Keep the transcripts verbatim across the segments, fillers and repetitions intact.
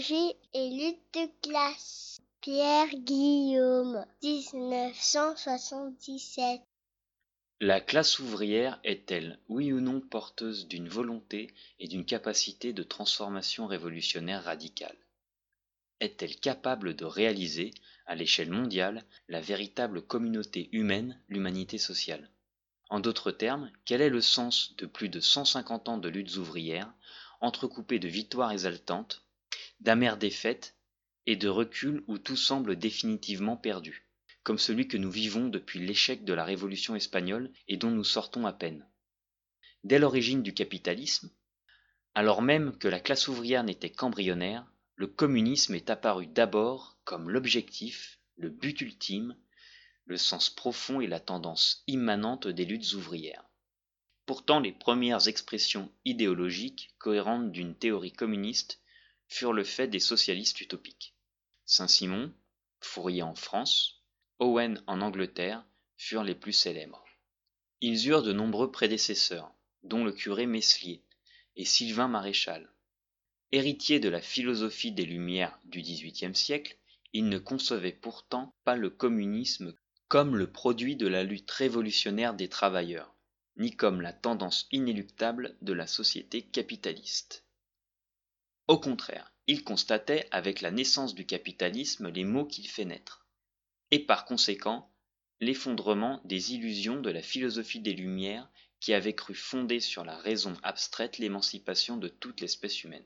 Idéologie et lutte de classe. Pierre Guillaume, dix-neuf cent soixante-dix-sept. La classe ouvrière est-elle, oui ou non, porteuse d'une volonté et d'une capacité de transformation révolutionnaire radicale ? Est-elle capable de réaliser, à l'échelle mondiale, la véritable communauté humaine, l'humanité sociale ? En d'autres termes, quel est le sens de plus de cent cinquante ans de luttes ouvrières, entrecoupées de victoires exaltantes, d'amères défaites et de reculs où tout semble définitivement perdu, comme celui que nous vivons depuis l'échec de la Révolution espagnole et dont nous sortons à peine. Dès l'origine du capitalisme, alors même que la classe ouvrière n'était qu'embryonnaire, le communisme est apparu d'abord comme l'objectif, le but ultime, le sens profond et la tendance immanente des luttes ouvrières. Pourtant, les premières expressions idéologiques cohérentes d'une théorie communiste furent le fait des socialistes utopiques. Saint-Simon, Fourier en France, Owen en Angleterre furent les plus célèbres. Ils eurent de nombreux prédécesseurs, dont le curé Meslier et Sylvain Maréchal. Héritiers de la philosophie des Lumières du dix-huitième siècle, ils ne concevaient pourtant pas le communisme comme le produit de la lutte révolutionnaire des travailleurs, ni comme la tendance inéluctable de la société capitaliste. Au contraire, ils constataient avec la naissance du capitalisme les maux qu'il fait naître, et par conséquent l'effondrement des illusions de la philosophie des Lumières qui avait cru fonder sur la raison abstraite l'émancipation de toute l'espèce humaine.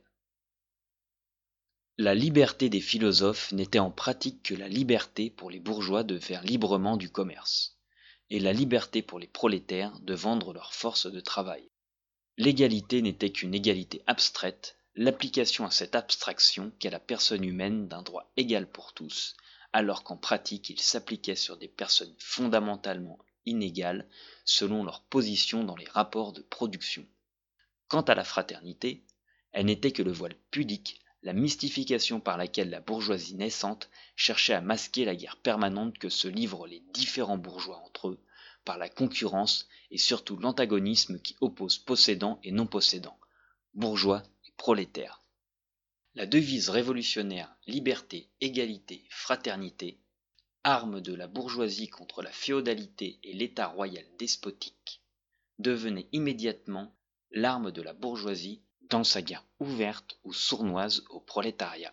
La liberté des philosophes n'était en pratique que la liberté pour les bourgeois de faire librement du commerce, et la liberté pour les prolétaires de vendre leur force de travail. L'égalité n'était qu'une égalité abstraite, l'application à cette abstraction qu'est la personne humaine d'un droit égal pour tous, alors qu'en pratique il s'appliquait sur des personnes fondamentalement inégales selon leur position dans les rapports de production. Quant à la fraternité, elle n'était que le voile pudique, la mystification par laquelle la bourgeoisie naissante cherchait à masquer la guerre permanente que se livrent les différents bourgeois entre eux, par la concurrence et surtout l'antagonisme qui oppose possédants et non-possédants, bourgeois et prolétaires. La devise révolutionnaire liberté, égalité, fraternité, arme de la bourgeoisie contre la féodalité et l'état royal despotique, devenait immédiatement l'arme de la bourgeoisie dans sa guerre ouverte ou sournoise au prolétariat.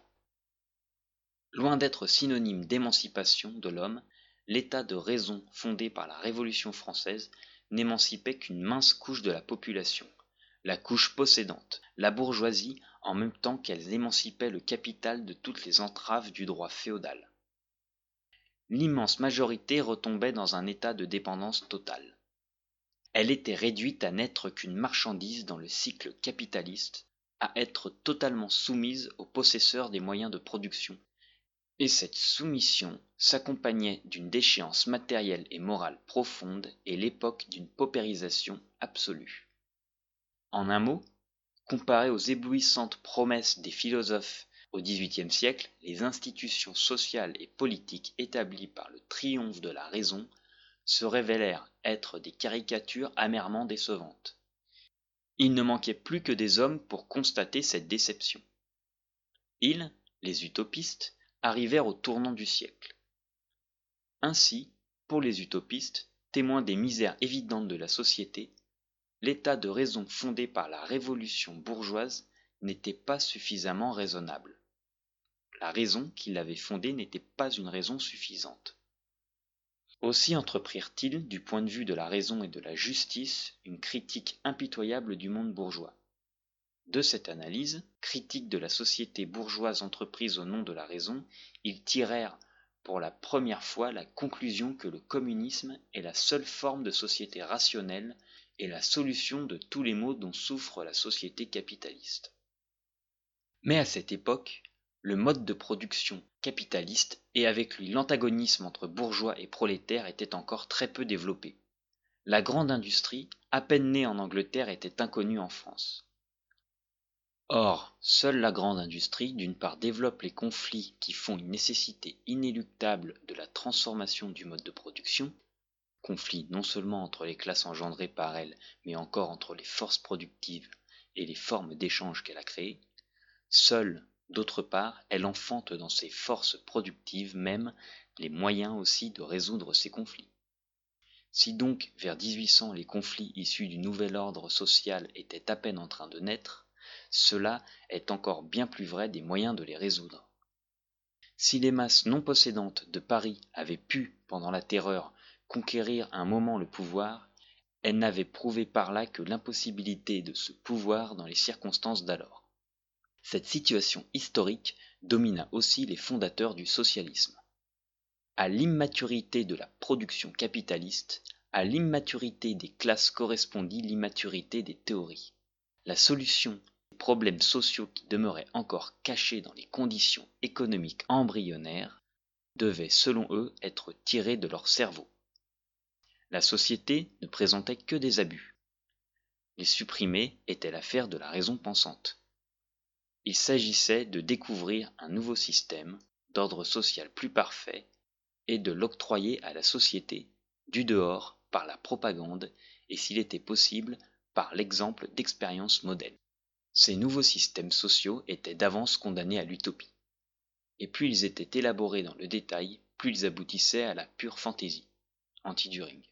Loin d'être synonyme d'émancipation de l'homme, l'état de raison fondé par la Révolution française n'émancipait qu'une mince couche de la population, la couche possédante, la bourgeoisie, en même temps qu'elle émancipait le capital de toutes les entraves du droit féodal. L'immense majorité retombait dans un état de dépendance totale. Elle était réduite à n'être qu'une marchandise dans le cycle capitaliste, à être totalement soumise aux possesseurs des moyens de production. Et cette soumission s'accompagnait d'une déchéance matérielle et morale profonde et l'époque d'une paupérisation absolue. En un mot, comparé aux éblouissantes promesses des philosophes au dix-huitième siècle, les institutions sociales et politiques établies par le triomphe de la raison se révélèrent être des caricatures amèrement décevantes. Il ne manquait plus que des hommes pour constater cette déception. Ils, les utopistes, arrivèrent au tournant du siècle. Ainsi, pour les utopistes, témoins des misères évidentes de la société, l'état de raison fondé par la révolution bourgeoise n'était pas suffisamment raisonnable. La raison qui l'avait fondé n'était pas une raison suffisante. Aussi entreprirent-ils, du point de vue de la raison et de la justice, une critique impitoyable du monde bourgeois. De cette analyse, critique de la société bourgeoise entreprise au nom de la raison, ils tirèrent pour la première fois la conclusion que le communisme est la seule forme de société rationnelle et la solution de tous les maux dont souffre la société capitaliste. Mais à cette époque, le mode de production capitaliste et avec lui l'antagonisme entre bourgeois et prolétaires était encore très peu développé. La grande industrie, à peine née en Angleterre, était inconnue en France. Or, seule la grande industrie, d'une part, développe les conflits qui font une nécessité inéluctable de la transformation du mode de production, conflits non seulement entre les classes engendrées par elle, mais encore entre les forces productives et les formes d'échange qu'elle a créées. Seule D'autre part, elle enfante dans ses forces productives même les moyens aussi de résoudre ces conflits. Si donc, vers dix-huit cents, les conflits issus du nouvel ordre social étaient à peine en train de naître, cela est encore bien plus vrai des moyens de les résoudre. Si les masses non possédantes de Paris avaient pu, pendant la Terreur, conquérir un moment le pouvoir, elles n'avaient prouvé par là que l'impossibilité de ce pouvoir dans les circonstances d'alors. Cette situation historique domina aussi les fondateurs du socialisme. À l'immaturité de la production capitaliste, à l'immaturité des classes correspondit l'immaturité des théories. La solution des problèmes sociaux qui demeuraient encore cachés dans les conditions économiques embryonnaires devait, selon eux, être tirée de leur cerveau. La société ne présentait que des abus. Les supprimer était l'affaire de la raison pensante. Il s'agissait de découvrir un nouveau système d'ordre social plus parfait et de l'octroyer à la société, du dehors, par la propagande, et s'il était possible, par l'exemple d'expériences modèles. Ces nouveaux systèmes sociaux étaient d'avance condamnés à l'utopie. Et plus ils étaient élaborés dans le détail, plus ils aboutissaient à la pure fantaisie. Anti-Düring.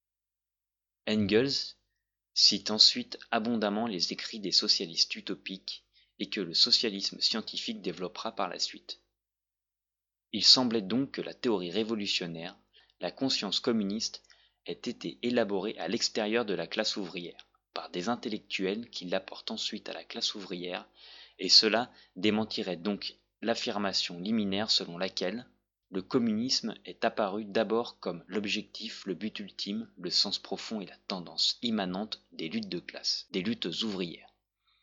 Engels cite ensuite abondamment les écrits des socialistes utopiques et que le socialisme scientifique développera par la suite. Il semblait donc que la théorie révolutionnaire, la conscience communiste, ait été élaborée à l'extérieur de la classe ouvrière, par des intellectuels qui l'apportent ensuite à la classe ouvrière, et cela démentirait donc l'affirmation liminaire selon laquelle le communisme est apparu d'abord comme l'objectif, le but ultime, le sens profond et la tendance immanente des luttes de classe, des luttes ouvrières.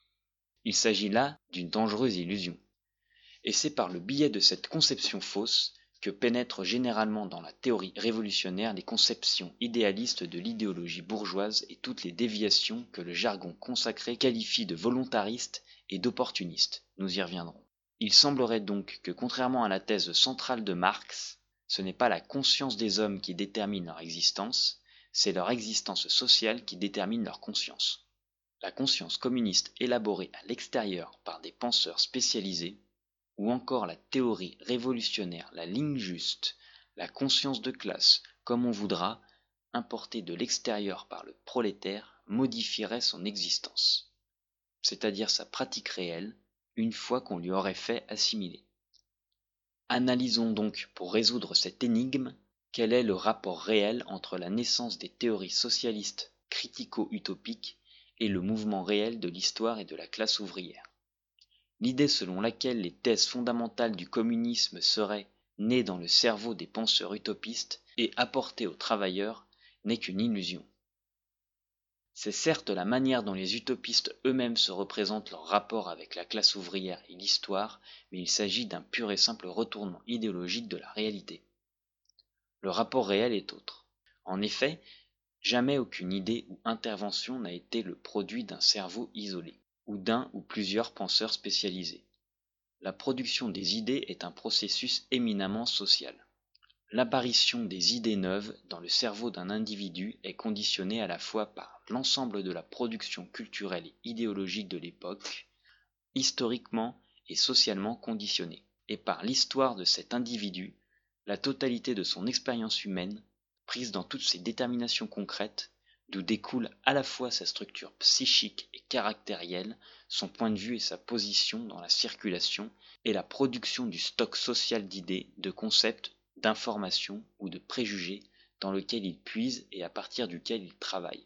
Il s'agit là d'une dangereuse illusion. Et c'est par le biais de cette conception fausse que pénètrent généralement dans la théorie révolutionnaire les conceptions idéalistes de l'idéologie bourgeoise et toutes les déviations que le jargon consacré qualifie de volontaristes et d'opportunistes. Nous y reviendrons. Il semblerait donc que, contrairement à la thèse centrale de Marx, ce n'est pas la conscience des hommes qui détermine leur existence, c'est leur existence sociale qui détermine leur conscience. La conscience communiste élaborée à l'extérieur par des penseurs spécialisés, ou encore la théorie révolutionnaire, la ligne juste, la conscience de classe, comme on voudra, importée de l'extérieur par le prolétaire, modifierait son existence, c'est-à-dire sa pratique réelle, une fois qu'on lui aurait fait assimiler. Analysons donc, pour résoudre cette énigme, quel est le rapport réel entre la naissance des théories socialistes critico-utopiques et le mouvement réel de l'histoire et de la classe ouvrière. L'idée selon laquelle les thèses fondamentales du communisme seraient nées dans le cerveau des penseurs utopistes et apportées aux travailleurs n'est qu'une illusion. C'est certes la manière dont les utopistes eux-mêmes se représentent leur rapport avec la classe ouvrière et l'histoire, mais il s'agit d'un pur et simple retournement idéologique de la réalité. Le rapport réel est autre. En effet, jamais aucune idée ou intervention n'a été le produit d'un cerveau isolé, ou d'un ou plusieurs penseurs spécialisés. La production des idées est un processus éminemment social. L'apparition des idées neuves dans le cerveau d'un individu est conditionnée à la fois par l'ensemble de la production culturelle et idéologique de l'époque, historiquement et socialement conditionnée, et par l'histoire de cet individu, la totalité de son expérience humaine, prise dans toutes ses déterminations concrètes, d'où découle à la fois sa structure psychique et caractérielle, son point de vue et sa position dans la circulation, et la production du stock social d'idées, de concepts, d'informations ou de préjugés dans lequel il puise et à partir duquel il travaille.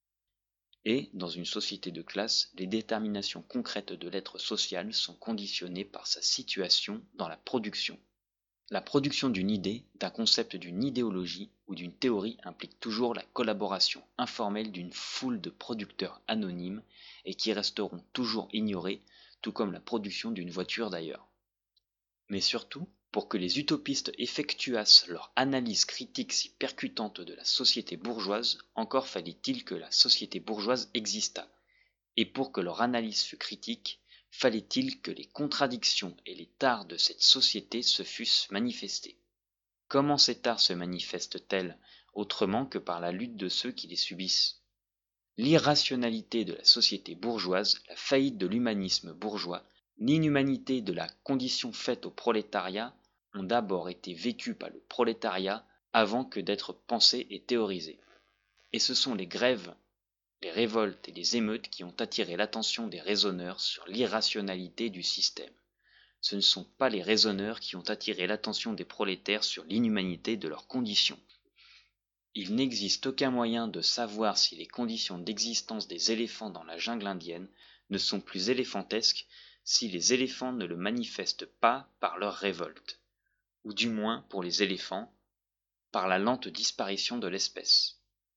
Et, dans une société de classe, les déterminations concrètes de l'être social sont conditionnées par sa situation dans la production. La production d'une idée, d'un concept, d'une idéologie ou d'une théorie implique toujours la collaboration informelle d'une foule de producteurs anonymes et qui resteront toujours ignorés, tout comme la production d'une voiture d'ailleurs. Mais surtout, pour que les utopistes effectuassent leur analyse critique si percutante de la société bourgeoise, encore fallait-il que la société bourgeoise existât, et pour que leur analyse fût critique, fallait-il que les contradictions et les tares de cette société se fussent manifestées. Comment ces tares se manifestent-elles autrement que par la lutte de ceux qui les subissent? L'irrationalité de la société bourgeoise, la faillite de l'humanisme bourgeois, l'inhumanité de la condition faite au prolétariat ont d'abord été vécues par le prolétariat avant que d'être pensées et théorisées. Et ce sont les grèves, les révoltes et les émeutes qui ont attiré l'attention des raisonneurs sur l'irrationalité du système. Ce ne sont pas les raisonneurs qui ont attiré l'attention des prolétaires sur l'inhumanité de leurs conditions. Il n'existe aucun moyen de savoir si les conditions d'existence des éléphants dans la jungle indienne ne sont plus éléphantesques si les éléphants ne le manifestent pas par leur révolte, ou du moins pour les éléphants, par la lente disparition de l'espèce.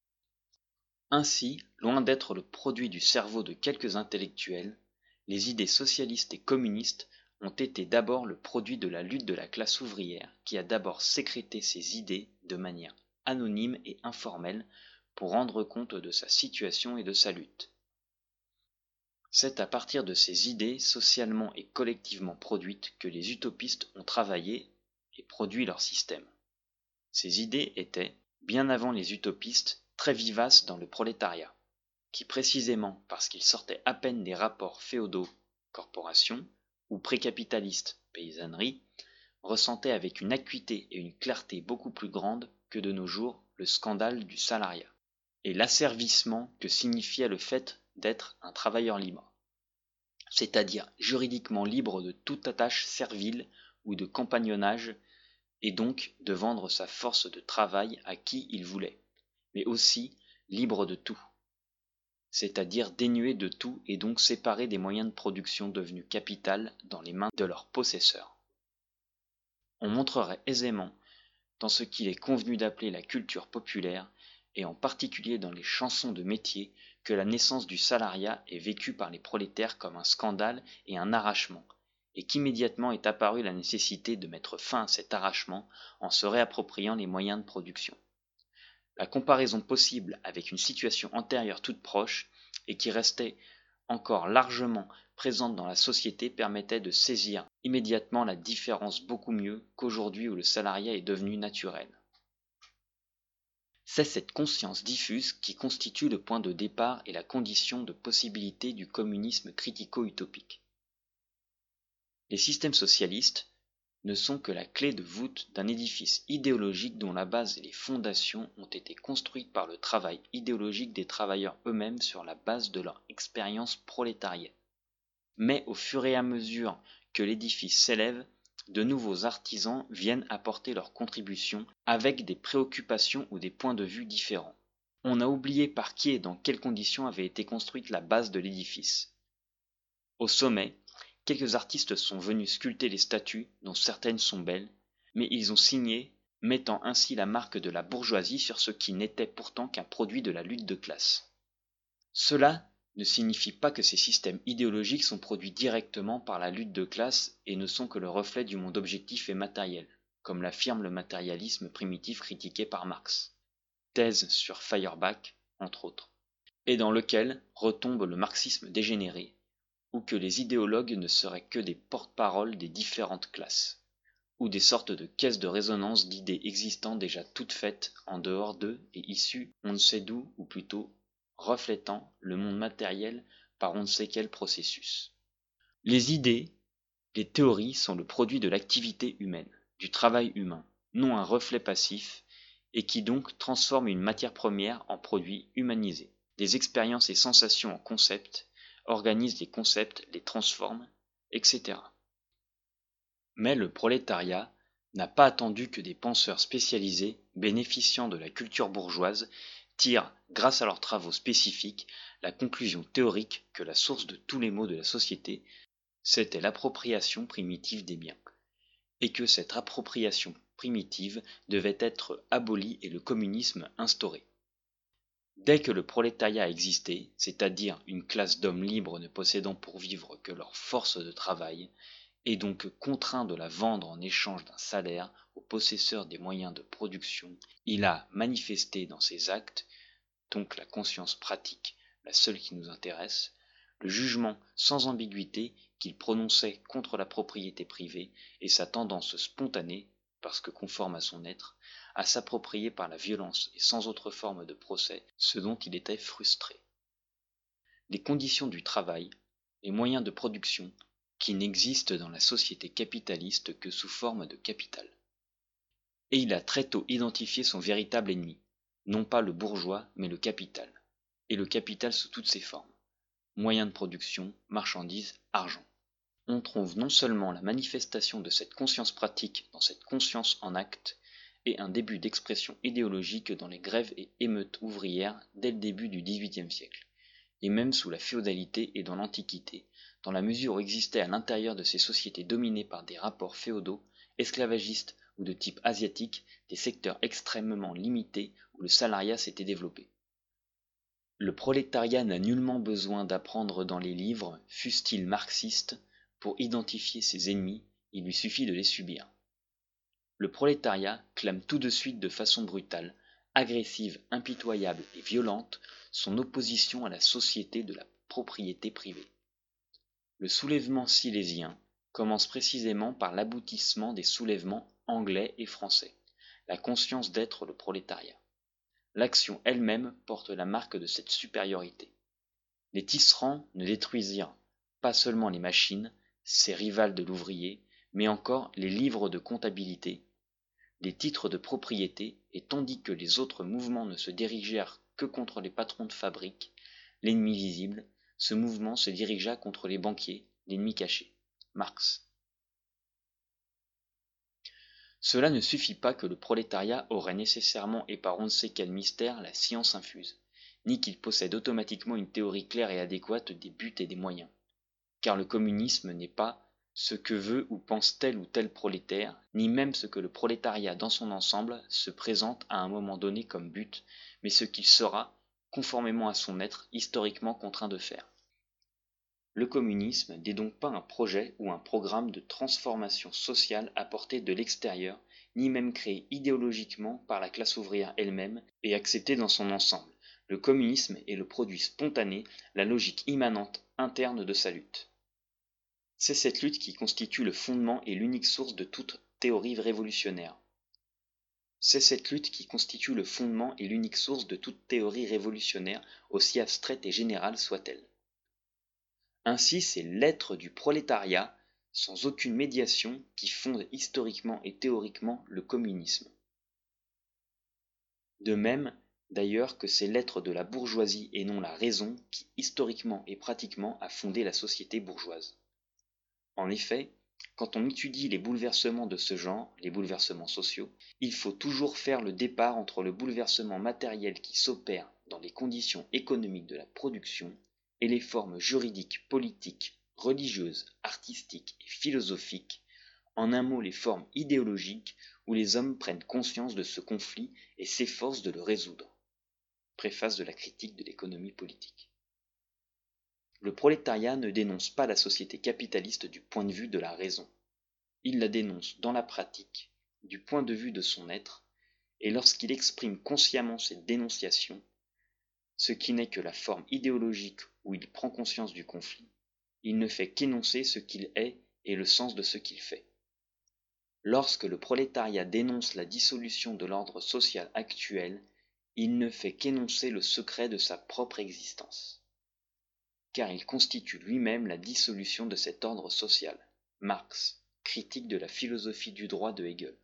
Ainsi, loin d'être le produit du cerveau de quelques intellectuels, les idées socialistes et communistes ont été d'abord le produit de la lutte de la classe ouvrière qui a d'abord sécrété ses idées de manière anonyme et informelle pour rendre compte de sa situation et de sa lutte. C'est à partir de ces idées socialement et collectivement produites que les utopistes ont travaillé et produit leur système. Ces idées étaient, bien avant les utopistes, très vivaces dans le prolétariat, qui précisément parce qu'il sortait à peine des rapports féodaux, corporations, ou précapitalistes, paysannerie, ressentait avec une acuité et une clarté beaucoup plus grandes que de nos jours le scandale du salariat, et l'asservissement que signifiait le fait d'être un travailleur libre, c'est-à-dire juridiquement libre de toute attache servile ou de compagnonnage, et donc de vendre sa force de travail à qui il voulait, mais aussi libre de tout, c'est-à-dire dénué de tout et donc séparé des moyens de production devenus capital dans les mains de leurs possesseurs. On montrerait aisément, dans ce qu'il est convenu d'appeler la culture populaire, et en particulier dans les chansons de métier, que la naissance du salariat est vécue par les prolétaires comme un scandale et un arrachement, et qu'immédiatement est apparue la nécessité de mettre fin à cet arrachement en se réappropriant les moyens de production. La comparaison possible avec une situation antérieure toute proche, et qui restait encore largement présente dans la société, permettait de saisir immédiatement la différence beaucoup mieux qu'aujourd'hui où le salariat est devenu naturel. C'est cette conscience diffuse qui constitue le point de départ et la condition de possibilité du communisme critico-utopique. Les systèmes socialistes ne sont que la clé de voûte d'un édifice idéologique dont la base et les fondations ont été construites par le travail idéologique des travailleurs eux-mêmes sur la base de leur expérience prolétarienne. Mais au fur et à mesure que l'édifice s'élève, de nouveaux artisans viennent apporter leur contribution avec des préoccupations ou des points de vue différents. On a oublié par qui et dans quelles conditions avait été construite la base de l'édifice. Au sommet, quelques artistes sont venus sculpter les statues, dont certaines sont belles, mais ils ont signé, mettant ainsi la marque de la bourgeoisie sur ce qui n'était pourtant qu'un produit de la lutte de classe. Cela ne signifie pas que ces systèmes idéologiques sont produits directement par la lutte de classe et ne sont que le reflet du monde objectif et matériel, comme l'affirme le matérialisme primitif critiqué par Marx, thèse sur Feuerbach, entre autres, et dans lequel retombe le marxisme dégénéré, ou que les idéologues ne seraient que des porte-paroles des différentes classes, ou des sortes de caisses de résonance d'idées existant déjà toutes faites en dehors d'eux et issues on ne sait d'où, ou plutôt reflétant le monde matériel par on ne sait quel processus. Les idées, les théories sont le produit de l'activité humaine, du travail humain, non un reflet passif, et qui donc transforme une matière première en produit humanisé, des expériences et sensations en concepts, organise les concepts, les transforme, et cetera. Mais le prolétariat n'a pas attendu que des penseurs spécialisés, bénéficiant de la culture bourgeoise, tirent, grâce à leurs travaux spécifiques, la conclusion théorique que la source de tous les maux de la société, c'était l'appropriation primitive des biens, et que cette appropriation primitive devait être abolie et le communisme instauré. Dès que le prolétariat existait, c'est-à-dire une classe d'hommes libres ne possédant pour vivre que leur force de travail, et donc contraint de la vendre en échange d'un salaire aux possesseurs des moyens de production, il a manifesté dans ses actes, donc la conscience pratique, la seule qui nous intéresse, le jugement sans ambiguïté qu'il prononçait contre la propriété privée et sa tendance spontanée, parce que conforme à son être, à s'approprier par la violence et sans autre forme de procès ce dont il était frustré. Les conditions du travail, les moyens de production, qui n'existe dans la société capitaliste que sous forme de capital. Et il a très tôt identifié son véritable ennemi, non pas le bourgeois, mais le capital, et le capital sous toutes ses formes, moyens de production, marchandises, argent. On trouve non seulement la manifestation de cette conscience pratique dans cette conscience en acte, et un début d'expression idéologique dans les grèves et émeutes ouvrières dès le début du dix-huitième siècle, et même sous la féodalité et dans l'Antiquité, dans la mesure où existait à l'intérieur de ces sociétés dominées par des rapports féodaux, esclavagistes ou de type asiatique, des secteurs extrêmement limités où le salariat s'était développé. Le prolétariat n'a nullement besoin d'apprendre dans les livres, fussent-ils marxistes, pour identifier ses ennemis, il lui suffit de les subir. Le prolétariat clame tout de suite de façon brutale, agressive, impitoyable et violente son opposition à la société de la propriété privée. Le soulèvement silésien commence précisément par l'aboutissement des soulèvements anglais et français, la conscience d'être le prolétariat. L'action elle-même porte la marque de cette supériorité. Les tisserands ne détruisirent pas seulement les machines, ces rivales de l'ouvrier, mais encore les livres de comptabilité, les titres de propriété, et tandis que les autres mouvements ne se dirigèrent que contre les patrons de fabrique, l'ennemi visible, ce mouvement se dirigea contre les banquiers, l'ennemi caché. Marx. Cela ne suffit pas que le prolétariat aurait nécessairement et par on ne sait quel mystère la science infuse, ni qu'il possède automatiquement une théorie claire et adéquate des buts et des moyens. Car le communisme n'est pas ce que veut ou pense tel ou tel prolétaire, ni même ce que le prolétariat dans son ensemble se présente à un moment donné comme but, mais ce qu'il sera, conformément à son être, historiquement contraint de faire. Le communisme n'est donc pas un projet ou un programme de transformation sociale apporté de l'extérieur, ni même créé idéologiquement par la classe ouvrière elle-même et accepté dans son ensemble. Le communisme est le produit spontané, la logique immanente interne de sa lutte. C'est cette lutte qui constitue le fondement et l'unique source de toute théorie révolutionnaire. C'est cette lutte qui constitue le fondement et l'unique source de toute théorie révolutionnaire, aussi abstraite et générale soit-elle. Ainsi, c'est l'être du prolétariat, sans aucune médiation, qui fonde historiquement et théoriquement le communisme. De même, d'ailleurs, que c'est l'être de la bourgeoisie et non la raison qui, historiquement et pratiquement, a fondé la société bourgeoise. En effet, quand on étudie les bouleversements de ce genre, les bouleversements sociaux, il faut toujours faire le départ entre le bouleversement matériel qui s'opère dans les conditions économiques de la production et les formes juridiques, politiques, religieuses, artistiques et philosophiques, en un mot les formes idéologiques où les hommes prennent conscience de ce conflit et s'efforcent de le résoudre. Préface de la critique de l'économie politique. Le prolétariat ne dénonce pas la société capitaliste du point de vue de la raison. Il la dénonce dans la pratique, du point de vue de son être, et lorsqu'il exprime consciemment cette dénonciation, ce qui n'est que la forme idéologique où il prend conscience du conflit, il ne fait qu'énoncer ce qu'il est et le sens de ce qu'il fait. Lorsque le prolétariat dénonce la dissolution de l'ordre social actuel, il ne fait qu'énoncer le secret de sa propre existence. Car il constitue lui-même la dissolution de cet ordre social. Marx, critique de la philosophie du droit de Hegel.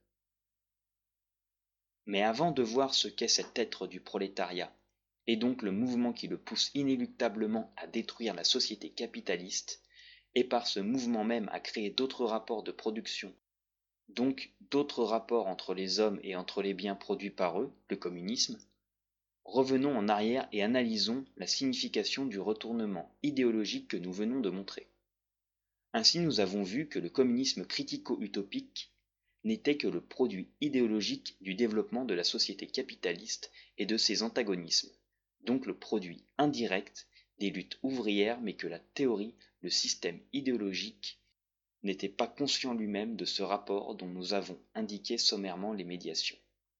Mais avant de voir ce qu'est cet être du prolétariat, et donc le mouvement qui le pousse inéluctablement à détruire la société capitaliste, et par ce mouvement même à créer d'autres rapports de production, donc d'autres rapports entre les hommes et entre les biens produits par eux, le communisme, revenons en arrière et analysons la signification du retournement idéologique que nous venons de montrer. Ainsi, nous avons vu que le communisme critico-utopique n'était que le produit idéologique du développement de la société capitaliste et de ses antagonismes, donc le produit indirect des luttes ouvrières, mais que la théorie, le système idéologique, n'était pas conscient lui-même de ce rapport dont nous avons indiqué sommairement les médiations.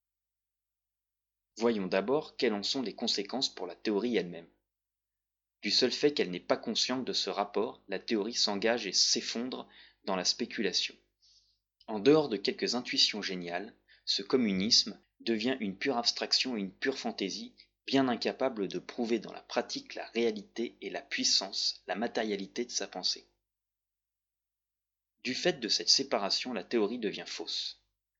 Voyons d'abord quelles en sont les conséquences pour la théorie elle-même. Du seul fait qu'elle n'est pas consciente de ce rapport, la théorie s'engage et s'effondre dans la spéculation. En dehors de quelques intuitions géniales, ce communisme devient une pure abstraction et une pure fantaisie, bien incapable de prouver dans la pratique la réalité et la puissance, la matérialité de sa pensée. Du fait de cette séparation, la théorie devient fausse.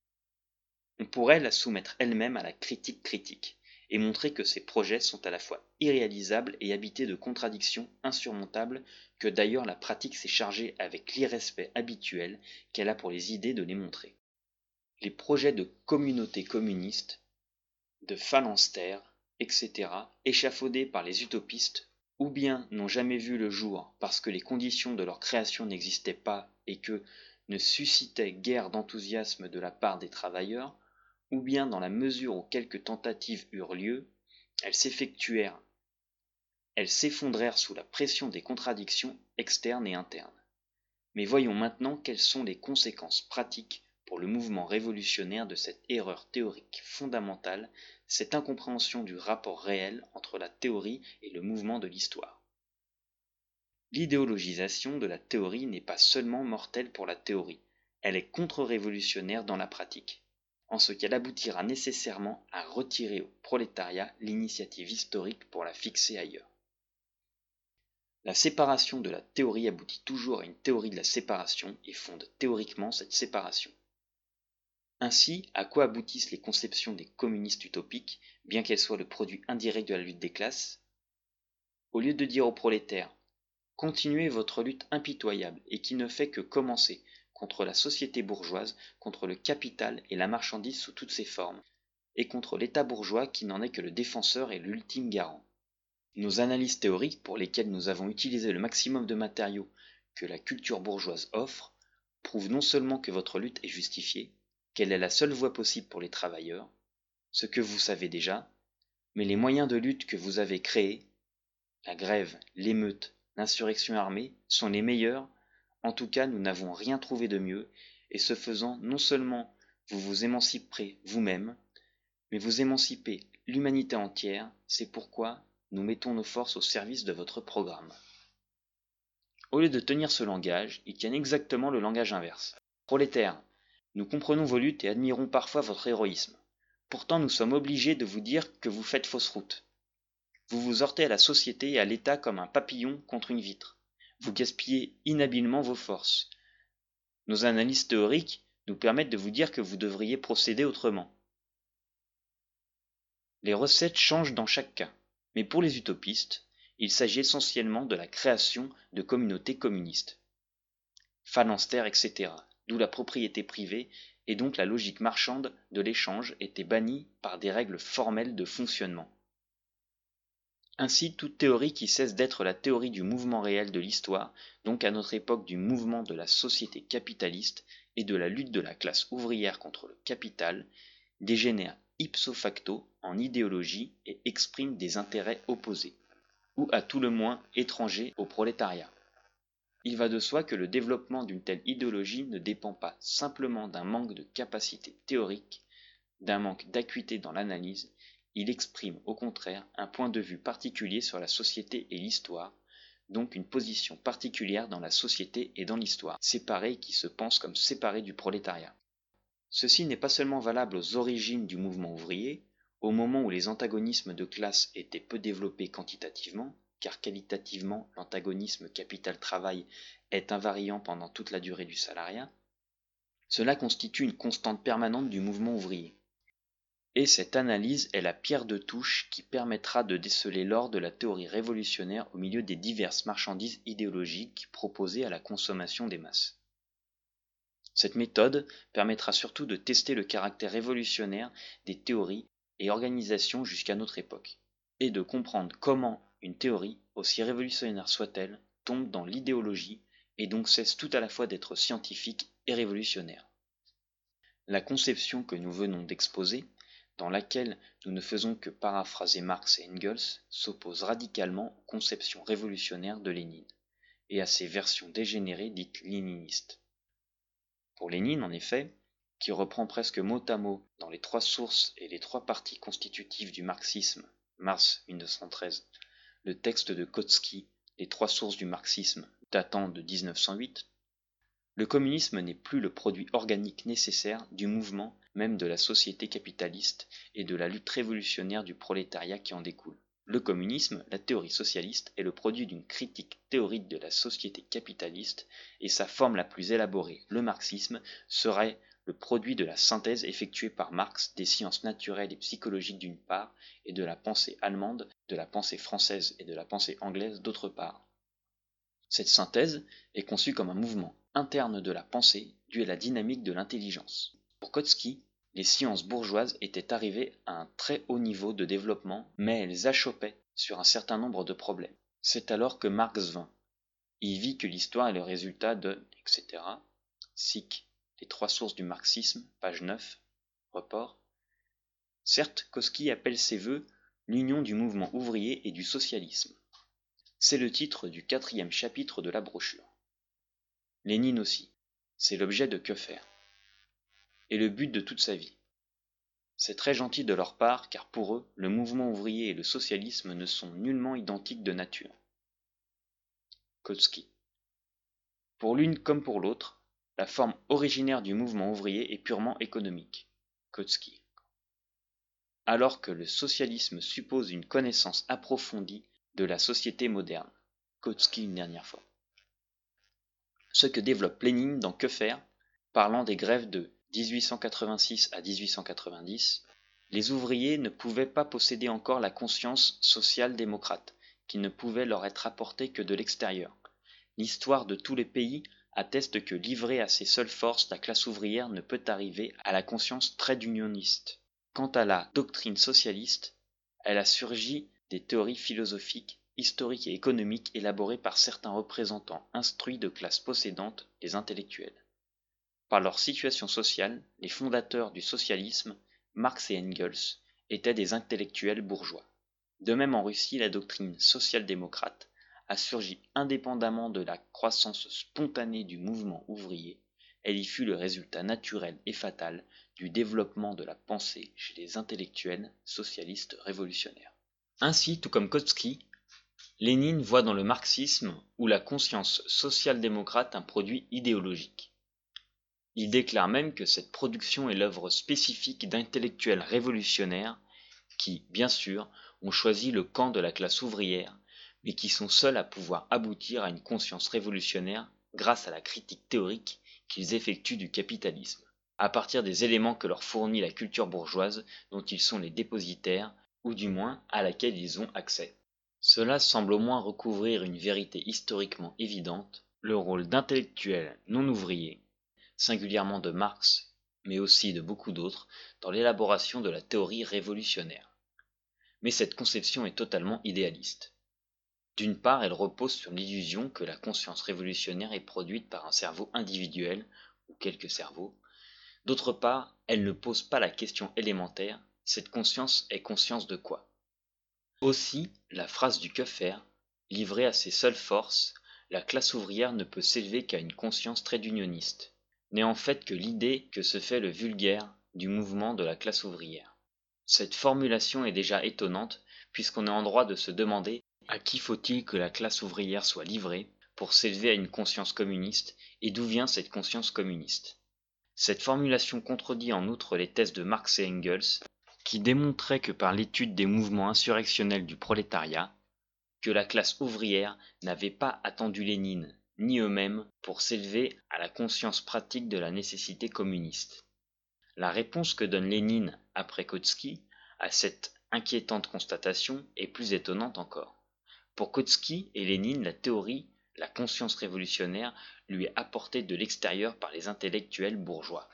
On pourrait la soumettre elle-même à la critique critique, et montrer que ses projets sont à la fois irréalisables et habités de contradictions insurmontables, que d'ailleurs la pratique s'est chargée avec l'irrespect habituel qu'elle a pour les idées de les montrer. Les projets de communautés communistes, de phalanstères, et cetera, échafaudés par les utopistes, ou bien n'ont jamais vu le jour parce que les conditions de leur création n'existaient pas et que ne suscitaient guère d'enthousiasme de la part des travailleurs, ou bien dans la mesure où quelques tentatives eurent lieu, elles s'effectuèrent, elles s'effondrèrent sous la pression des contradictions externes et internes. Mais voyons maintenant quelles sont les conséquences pratiques pour le mouvement révolutionnaire de cette erreur théorique fondamentale, cette incompréhension du rapport réel entre la théorie et le mouvement de l'histoire. L'idéologisation de la théorie n'est pas seulement mortelle pour la théorie, elle est contre-révolutionnaire dans la pratique, en ce qu'elle aboutira nécessairement à retirer au prolétariat l'initiative historique pour la fixer ailleurs. La séparation de la théorie aboutit toujours à une théorie de la séparation et fonde théoriquement cette séparation. Ainsi, à quoi aboutissent les conceptions des communistes utopiques, bien qu'elles soient le produit indirect de la lutte des classes? Au lieu de dire aux prolétaires « Continuez votre lutte impitoyable et qui ne fait que commencer contre la société bourgeoise, contre le capital et la marchandise sous toutes ses formes, et contre l'État bourgeois qui n'en est que le défenseur et l'ultime garant. » Nos analyses théoriques, pour lesquelles nous avons utilisé le maximum de matériaux que la culture bourgeoise offre, prouvent non seulement que votre lutte est justifiée, qu'elle est la seule voie possible pour les travailleurs, ce que vous savez déjà, mais les moyens de lutte que vous avez créés, la grève, l'émeute, l'insurrection armée, sont les meilleurs. En tout cas, nous n'avons rien trouvé de mieux, et ce faisant, non seulement vous vous émanciperez vous-même, mais vous émancipez l'humanité entière, c'est pourquoi nous mettons nos forces au service de votre programme. Au lieu de tenir ce langage, ils tiennent exactement le langage inverse. Prolétaires, nous comprenons vos luttes et admirons parfois votre héroïsme. Pourtant, nous sommes obligés de vous dire que vous faites fausse route. Vous vous heurtez à la société et à l'État comme un papillon contre une vitre. Vous gaspillez inhabilement vos forces. Nos analyses théoriques nous permettent de vous dire que vous devriez procéder autrement. Les recettes changent dans chaque cas, mais pour les utopistes, il s'agit essentiellement de la création de communautés communistes. Phalanstères, et cetera, d'où la propriété privée et donc la logique marchande de l'échange était bannie par des règles formelles de fonctionnement. Ainsi, toute théorie qui cesse d'être la théorie du mouvement réel de l'histoire, donc à notre époque du mouvement de la société capitaliste et de la lutte de la classe ouvrière contre le capital, dégénère ipso facto en idéologie et exprime des intérêts opposés, ou à tout le moins étrangers au prolétariat. Il va de soi que le développement d'une telle idéologie ne dépend pas simplement d'un manque de capacité théorique, d'un manque d'acuité dans l'analyse, il exprime au contraire un point de vue particulier sur la société et l'histoire, donc une position particulière dans la société et dans l'histoire, séparée qui se pense comme séparée du prolétariat. Ceci n'est pas seulement valable aux origines du mouvement ouvrier, au moment où les antagonismes de classe étaient peu développés quantitativement, car qualitativement l'antagonisme capital-travail est invariant pendant toute la durée du salariat, cela constitue une constante permanente du mouvement ouvrier. Et cette analyse est la pierre de touche qui permettra de déceler l'or de la théorie révolutionnaire au milieu des diverses marchandises idéologiques proposées à la consommation des masses. Cette méthode permettra surtout de tester le caractère révolutionnaire des théories et organisations jusqu'à notre époque, et de comprendre comment une théorie, aussi révolutionnaire soit-elle, tombe dans l'idéologie et donc cesse tout à la fois d'être scientifique et révolutionnaire. La conception que nous venons d'exposer, dans laquelle nous ne faisons que paraphraser Marx et Engels, s'oppose radicalement aux conceptions révolutionnaires de Lénine, et à ses versions dégénérées dites léninistes. Pour Lénine, en effet, qui reprend presque mot à mot dans les trois sources et les trois parties constitutives du marxisme, mars mille neuf cent treize, le texte de Kautsky, les trois sources du marxisme, datant de mille neuf cent huit, le communisme n'est plus le produit organique nécessaire du mouvement même de la société capitaliste et de la lutte révolutionnaire du prolétariat qui en découle. Le communisme, la théorie socialiste, est le produit d'une critique théorique de la société capitaliste et sa forme la plus élaborée, le marxisme, serait le produit de la synthèse effectuée par Marx des sciences naturelles et psychologiques d'une part et de la pensée allemande, de la pensée française et de la pensée anglaise d'autre part. Cette synthèse est conçue comme un mouvement interne de la pensée dû à la dynamique de l'intelligence. Pour Kautsky, les sciences bourgeoises étaient arrivées à un très haut niveau de développement, mais elles achoppaient sur un certain nombre de problèmes. C'est alors que Marx vint. Il vit que l'histoire est le résultat de, et cetera. Sic, les trois sources du marxisme, page neuf, report. Certes, Kautsky appelle ses vœux l'union du mouvement ouvrier et du socialisme. C'est le titre du quatrième chapitre de la brochure. Lénine aussi. C'est l'objet de Que faire et le but de toute sa vie. C'est très gentil de leur part, car pour eux, le mouvement ouvrier et le socialisme ne sont nullement identiques de nature. Kautsky. Pour l'une comme pour l'autre, la forme originaire du mouvement ouvrier est purement économique. Kautsky. Alors que le socialisme suppose une connaissance approfondie de la société moderne. Kautsky une dernière fois. Ce que développe Lénine dans Que faire, parlant des grèves de dix-huit cent quatre-vingt-six à dix-huit cent quatre-vingt-dix, les ouvriers ne pouvaient pas posséder encore la conscience social-démocrate, qui ne pouvait leur être apportée que de l'extérieur. L'histoire de tous les pays atteste que livrée à ses seules forces, la classe ouvrière ne peut arriver à la conscience trade unioniste. Quant à la doctrine socialiste, elle a surgi des théories philosophiques, historiques et économiques élaborées par certains représentants instruits de classes possédantes, les intellectuels. Par leur situation sociale, les fondateurs du socialisme, Marx et Engels, étaient des intellectuels bourgeois. De même en Russie, la doctrine social-démocrate a surgi indépendamment de la croissance spontanée du mouvement ouvrier. Elle y fut le résultat naturel et fatal du développement de la pensée chez les intellectuels socialistes révolutionnaires. Ainsi, tout comme Kautsky, Lénine voit dans le marxisme ou la conscience social-démocrate un produit idéologique. Il déclare même que cette production est l'œuvre spécifique d'intellectuels révolutionnaires qui, bien sûr, ont choisi le camp de la classe ouvrière, mais qui sont seuls à pouvoir aboutir à une conscience révolutionnaire grâce à la critique théorique qu'ils effectuent du capitalisme, à partir des éléments que leur fournit la culture bourgeoise dont ils sont les dépositaires, ou du moins à laquelle ils ont accès. Cela semble au moins recouvrir une vérité historiquement évidente, le rôle d'intellectuels non ouvriers, singulièrement de Marx, mais aussi de beaucoup d'autres, dans l'élaboration de la théorie révolutionnaire. Mais cette conception est totalement idéaliste. D'une part, elle repose sur l'illusion que la conscience révolutionnaire est produite par un cerveau individuel, ou quelques cerveaux. D'autre part, elle ne pose pas la question élémentaire, cette conscience est conscience de quoi? Aussi, la phrase du Que faire, livrée à ses seules forces, la classe ouvrière ne peut s'élever qu'à une conscience trade unioniste, n'est en fait que l'idée que se fait le vulgaire du mouvement de la classe ouvrière. Cette formulation est déjà étonnante, puisqu'on est en droit de se demander à qui faut-il que la classe ouvrière soit livrée pour s'élever à une conscience communiste, et d'où vient cette conscience communiste. Cette formulation contredit en outre les thèses de Marx et Engels, qui démontraient que par l'étude des mouvements insurrectionnels du prolétariat, que la classe ouvrière n'avait pas attendu Lénine, ni eux-mêmes, pour s'élever à la conscience pratique de la nécessité communiste. La réponse que donne Lénine après Kautsky à cette inquiétante constatation est plus étonnante encore. Pour Kautsky et Lénine, la théorie, la conscience révolutionnaire, lui est apportée de l'extérieur par les intellectuels bourgeois.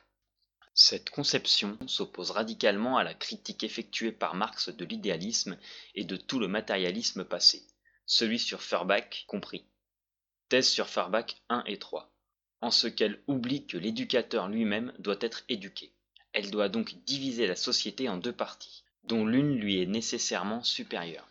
Cette conception s'oppose radicalement à la critique effectuée par Marx de l'idéalisme et de tout le matérialisme passé, celui sur Feuerbach compris. Thèse sur Feuerbach un et trois, en ce qu'elle oublie que l'éducateur lui-même doit être éduqué. Elle doit donc diviser la société en deux parties, dont l'une lui est nécessairement supérieure.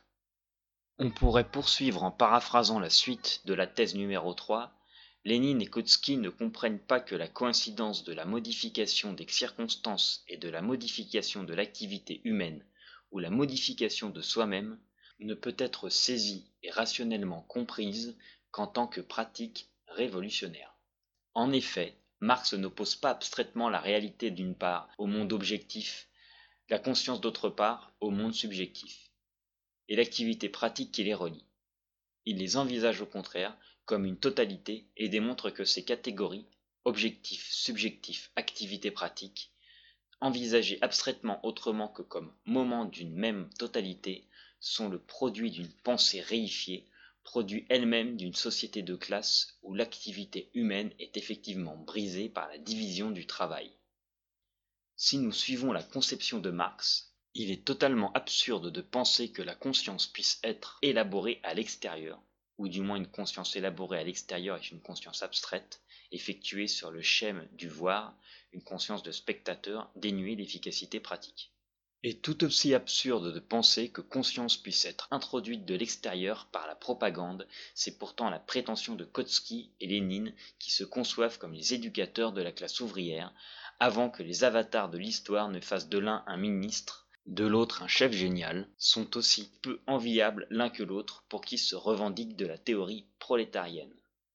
On pourrait poursuivre en paraphrasant la suite de la thèse numéro trois. Lénine et Kautsky ne comprennent pas que la coïncidence de la modification des circonstances et de la modification de l'activité humaine, ou la modification de soi-même, ne peut être saisie et rationnellement comprise qu'en tant que pratique révolutionnaire. En effet, Marx n'oppose pas abstraitement la réalité d'une part au monde objectif, la conscience d'autre part au monde subjectif. et l'activité pratique qui les relie. Il les envisage au contraire comme une totalité et démontre que ces catégories, objectif, subjectif, activité pratique, envisagées abstraitement autrement que comme moments d'une même totalité, sont le produit d'une pensée réifiée, produit elle-même d'une société de classe où l'activité humaine est effectivement brisée par la division du travail. Si nous suivons la conception de Marx, il est totalement absurde de penser que la conscience puisse être élaborée à l'extérieur, ou du moins une conscience élaborée à l'extérieur est une conscience abstraite, effectuée sur le schème du voir, une conscience de spectateur dénuée d'efficacité pratique. Et tout aussi absurde de penser que conscience puisse être introduite de l'extérieur par la propagande, c'est pourtant la prétention de Kautsky et Lénine qui se conçoivent comme les éducateurs de la classe ouvrière, avant que les avatars de l'histoire ne fassent de l'un un ministre, de l'autre un chef génial, sont aussi peu enviables l'un que l'autre pour qui se revendique de la théorie prolétarienne.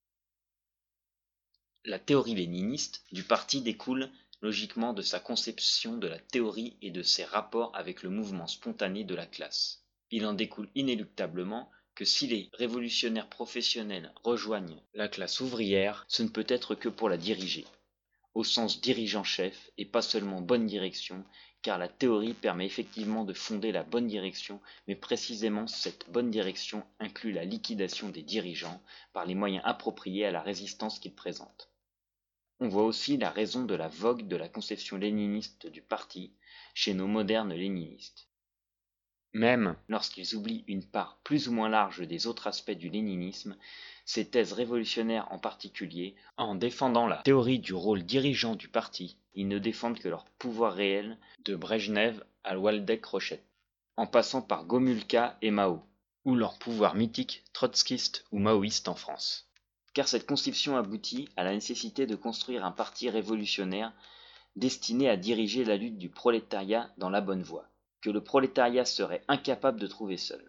La théorie léniniste du parti découle logiquement de sa conception de la théorie et de ses rapports avec le mouvement spontané de la classe. Il en découle inéluctablement que si les révolutionnaires professionnels rejoignent la classe ouvrière, ce ne peut être que pour la diriger, au sens dirigeant-chef et pas seulement bonne direction, car la théorie permet effectivement de fonder la bonne direction, mais précisément cette bonne direction inclut la liquidation des dirigeants par les moyens appropriés à la résistance qu'ils présentent. On voit aussi la raison de la vogue de la conception léniniste du parti chez nos modernes léninistes. Même lorsqu'ils oublient une part plus ou moins large des autres aspects du léninisme, ces thèses révolutionnaires en particulier, en défendant la théorie du rôle dirigeant du parti, ils ne défendent que leur pouvoir réel de Brejnev à Waldeck-Rochette, en passant par Gomulka et Mao, ou leur pouvoir mythique trotskiste ou maoïste en France. Car cette conception aboutit à la nécessité de construire un parti révolutionnaire destiné à diriger la lutte du prolétariat dans la bonne voie, que le prolétariat serait incapable de trouver seul.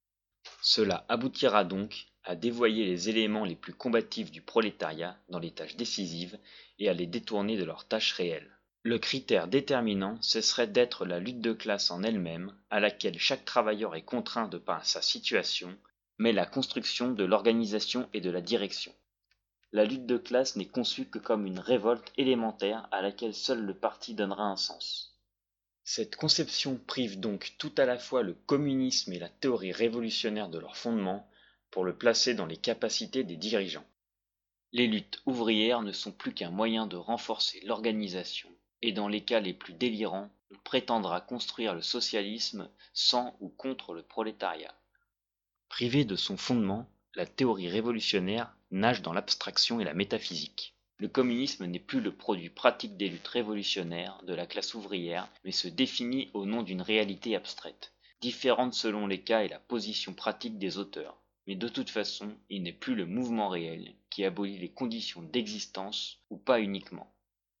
Cela aboutira donc à dévoyer les éléments les plus combatifs du prolétariat dans les tâches décisives et à les détourner de leurs tâches réelles. Le critère déterminant cesserait d'être la lutte de classe en elle-même, à laquelle chaque travailleur est contraint de par sa situation, mais la construction de l'organisation et de la direction. La lutte de classe n'est conçue que comme une révolte élémentaire à laquelle seul le parti donnera un sens. Cette conception prive donc tout à la fois le communisme et la théorie révolutionnaire de leur fondement pour le placer dans les capacités des dirigeants. Les luttes ouvrières ne sont plus qu'un moyen de renforcer l'organisation et dans les cas les plus délirants, on prétendra construire le socialisme sans ou contre le prolétariat. Privée de son fondement, la théorie révolutionnaire nage dans l'abstraction et la métaphysique. Le communisme n'est plus le produit pratique des luttes révolutionnaires de la classe ouvrière, mais se définit au nom d'une réalité abstraite, différente selon les cas et la position pratique des auteurs. Mais de toute façon, il n'est plus le mouvement réel qui abolit les conditions d'existence ou pas uniquement.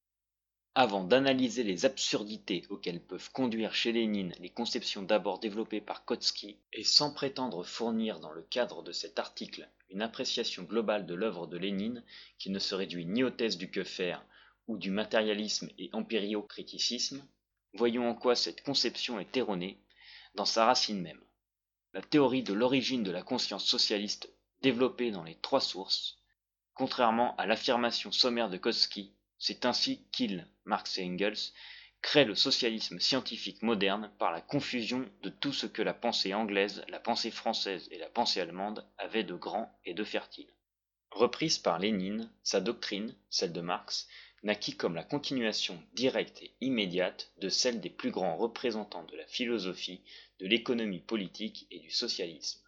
Avant d'analyser les absurdités auxquelles peuvent conduire chez Lénine les conceptions d'abord développées par Kautsky, et sans prétendre fournir dans le cadre de cet article une appréciation globale de l'œuvre de Lénine qui ne se réduit ni aux thèses du que faire ou du matérialisme et empiriocriticisme, voyons en quoi cette conception est erronée dans sa racine même. La théorie de l'origine de la conscience socialiste développée dans les trois sources, contrairement à l'affirmation sommaire de Kautsky, c'est ainsi qu'ils, Marx et Engels, créent le socialisme scientifique moderne par la confusion de tout ce que la pensée anglaise, la pensée française et la pensée allemande avaient de grand et de fertile. Reprise par Lénine, sa doctrine, celle de Marx, naquit comme la continuation directe et immédiate de celle des plus grands représentants de la philosophie, de l'économie politique et du socialisme.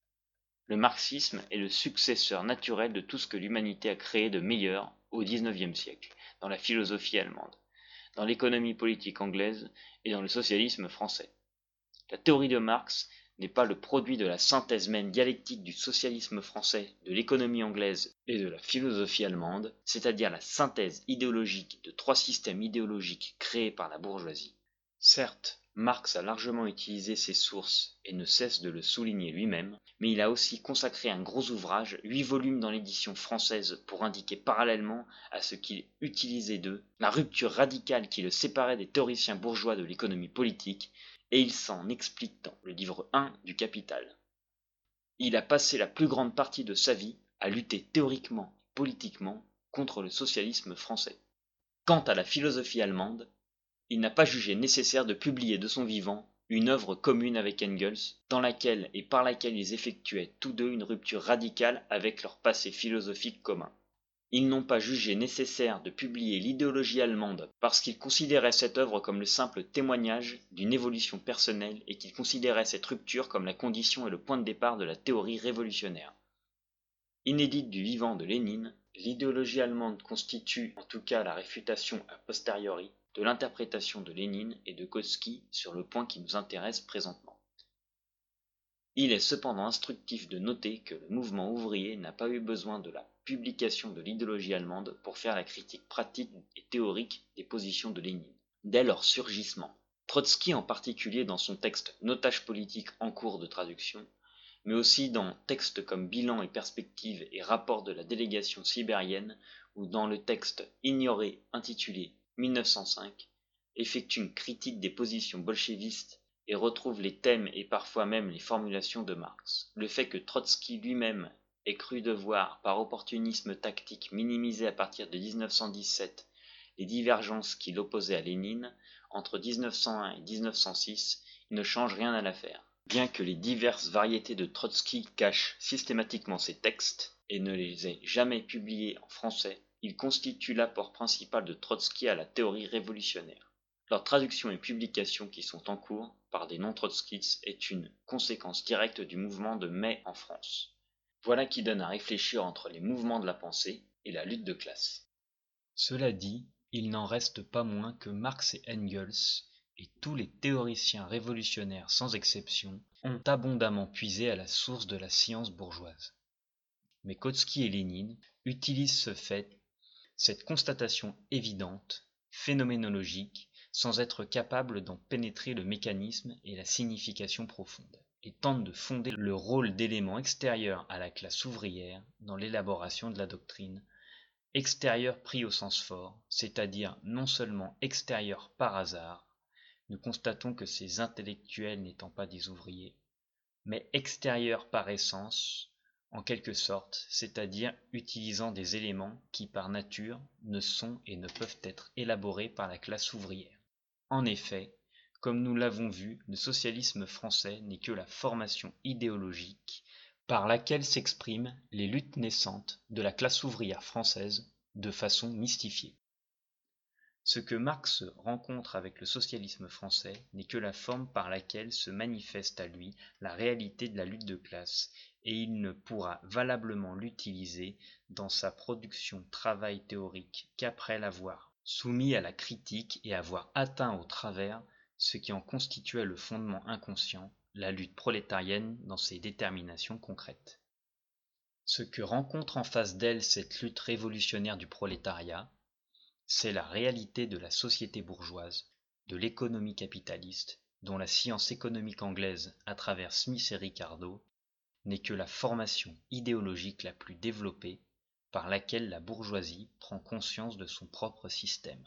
Le marxisme est le successeur naturel de tout ce que l'humanité a créé de meilleur au dix-neuvième siècle, dans la philosophie allemande, dans l'économie politique anglaise et dans le socialisme français. La théorie de Marx n'est pas le produit de la synthèse même dialectique du socialisme français, de l'économie anglaise et de la philosophie allemande, c'est-à-dire la synthèse idéologique de trois systèmes idéologiques créés par la bourgeoisie. Certes, Marx a largement utilisé ces sources et ne cesse de le souligner lui-même, mais il a aussi consacré un gros ouvrage, huit volumes dans l'édition française, pour indiquer parallèlement à ce qu'il utilisait d'eux la rupture radicale qui le séparait des théoriciens bourgeois de l'économie politique et il s'en explique dans le livre un du Capital. Il a passé la plus grande partie de sa vie à lutter théoriquement et politiquement contre le socialisme français. Quant à la philosophie allemande, il n'a pas jugé nécessaire de publier de son vivant une œuvre commune avec Engels, dans laquelle et par laquelle ils effectuaient tous deux une rupture radicale avec leur passé philosophique commun. Ils n'ont pas jugé nécessaire de publier l'idéologie allemande parce qu'ils considéraient cette œuvre comme le simple témoignage d'une évolution personnelle et qu'ils considéraient cette rupture comme la condition et le point de départ de la théorie révolutionnaire. Inédite du vivant de Lénine, l'idéologie allemande constitue en tout cas la réfutation a posteriori de l'interprétation de Lénine et de Kautsky sur le point qui nous intéresse présentement. Il est cependant instructif de noter que le mouvement ouvrier n'a pas eu besoin de la publication de l'idéologie allemande pour faire la critique pratique et théorique des positions de Lénine. Dès leur surgissement, Trotsky en particulier dans son texte Notage politique en cours de traduction, mais aussi dans textes comme Bilan et perspectives et rapport de la délégation sibérienne ou dans le texte Ignoré intitulé mille neuf cent cinq, effectue une critique des positions bolchevistes et retrouve les thèmes et parfois même les formulations de Marx. Le fait que Trotsky lui-même ait cru devoir, par opportunisme tactique, minimiser à partir de dix-neuf cent dix-sept les divergences qui l'opposaient à Lénine entre dix-neuf cent un et dix-neuf cent six, il ne change rien à l'affaire. Bien que les diverses variétés de Trotsky cachent systématiquement ses textes et ne les aient jamais publiés en français, ils constituent l'apport principal de Trotsky à la théorie révolutionnaire. Leur traduction et publication qui sont en cours par des non-trotskistes est une conséquence directe du mouvement de mai en France. Voilà qui donne à réfléchir entre les mouvements de la pensée et la lutte de classe. Cela dit, il n'en reste pas moins que Marx et Engels et tous les théoriciens révolutionnaires sans exception ont abondamment puisé à la source de la science bourgeoise. Mais Kautsky et Lénine utilisent ce fait, cette constatation évidente, phénoménologique, sans être capables d'en pénétrer le mécanisme et la signification profonde, et tentent de fonder le rôle d'élément extérieur à la classe ouvrière dans l'élaboration de la doctrine, extérieur pris au sens fort, c'est-à-dire non seulement extérieur par hasard, nous constatons que ces intellectuels n'étant pas des ouvriers, mais extérieur par essence, en quelque sorte, c'est-à-dire utilisant des éléments qui par nature ne sont et ne peuvent être élaborés par la classe ouvrière. En effet, comme nous l'avons vu, le socialisme français n'est que la formation idéologique par laquelle s'expriment les luttes naissantes de la classe ouvrière française de façon mystifiée. Ce que Marx rencontre avec le socialisme français n'est que la forme par laquelle se manifeste à lui la réalité de la lutte de classe, et il ne pourra valablement l'utiliser dans sa production travail théorique qu'après l'avoir soumis à la critique et avoir atteint au travers ce qui en constituait le fondement inconscient, la lutte prolétarienne dans ses déterminations concrètes. Ce que rencontre en face d'elle cette lutte révolutionnaire du prolétariat, c'est la réalité de la société bourgeoise, de l'économie capitaliste, dont la science économique anglaise, à travers Smith et Ricardo, n'est que la formation idéologique la plus développée par laquelle la bourgeoisie prend conscience de son propre système.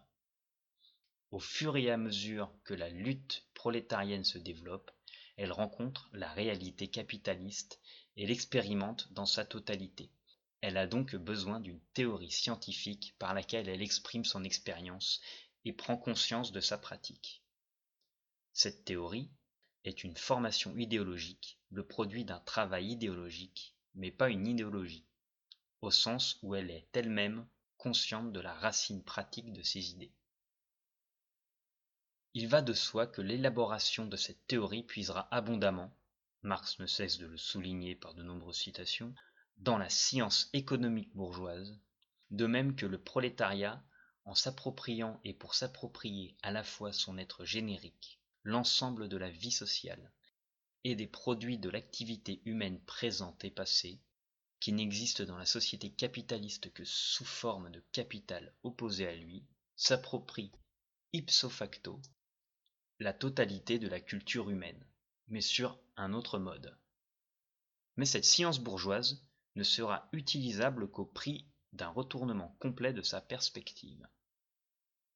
Au fur et à mesure que la lutte prolétarienne se développe, elle rencontre la réalité capitaliste et l'expérimente dans sa totalité. Elle a donc besoin d'une théorie scientifique par laquelle elle exprime son expérience et prend conscience de sa pratique. Cette théorie est une formation idéologique, le produit d'un travail idéologique, mais pas une idéologie, au sens où elle est elle-même consciente de la racine pratique de ses idées. Il va de soi que l'élaboration de cette théorie puisera abondamment, Marx ne cesse de le souligner par de nombreuses citations, dans la science économique bourgeoise, de même que le prolétariat, en s'appropriant et pour s'approprier à la fois son être générique, l'ensemble de la vie sociale, et des produits de l'activité humaine présente et passée, qui n'existent dans la société capitaliste que sous forme de capital opposé à lui, s'approprie ipso facto la totalité de la culture humaine, mais sur un autre mode. Mais cette science bourgeoise ne sera utilisable qu'au prix d'un retournement complet de sa perspective.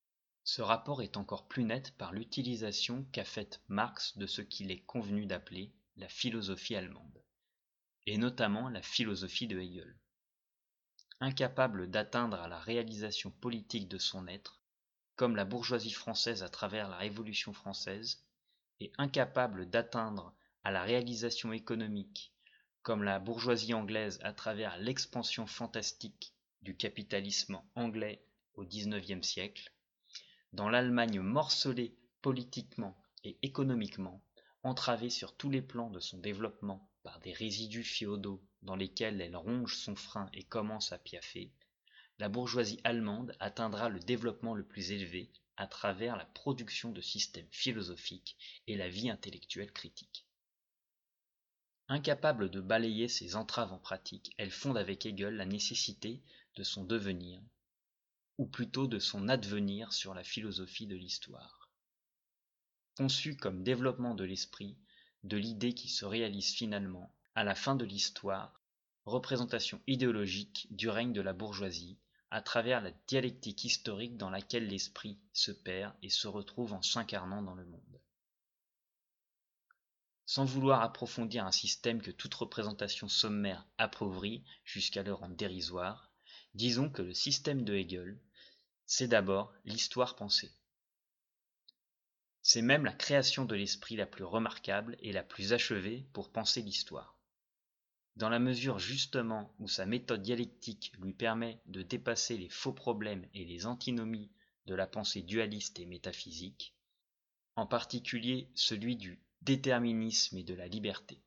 Ce rapport est encore plus net par l'utilisation qu'a faite Marx de ce qu'il est convenu d'appeler la philosophie allemande, et notamment la philosophie de Hegel. Incapable d'atteindre à la réalisation politique de son être, comme la bourgeoisie française à travers la Révolution française, et incapable d'atteindre à la réalisation économique, comme la bourgeoisie anglaise à travers l'expansion fantastique du capitalisme anglais au dix-neuvième siècle, dans l'Allemagne morcelée politiquement et économiquement, entravée sur tous les plans de son développement par des résidus féodaux dans lesquels elle ronge son frein et commence à piaffer, la bourgeoisie allemande atteindra le développement le plus élevé à travers la production de systèmes philosophiques et la vie intellectuelle critique. Incapable de balayer ces entraves en pratique, elle fonde avec Hegel la nécessité de son devenir, ou plutôt de son advenir sur la philosophie de l'histoire. Conçue comme développement de l'esprit, de l'idée qui se réalise finalement, à la fin de l'histoire, représentation idéologique du règne de la bourgeoisie, à travers la dialectique historique dans laquelle l'esprit se perd et se retrouve en s'incarnant dans le monde. Sans vouloir approfondir un système que toute représentation sommaire appauvrit jusqu'à le rendre dérisoire, disons que le système de Hegel, c'est d'abord l'histoire pensée. C'est même la création de l'esprit la plus remarquable et la plus achevée pour penser l'histoire. Dans la mesure justement où sa méthode dialectique lui permet de dépasser les faux problèmes et les antinomies de la pensée dualiste et métaphysique, en particulier celui du déterminisme et de la liberté.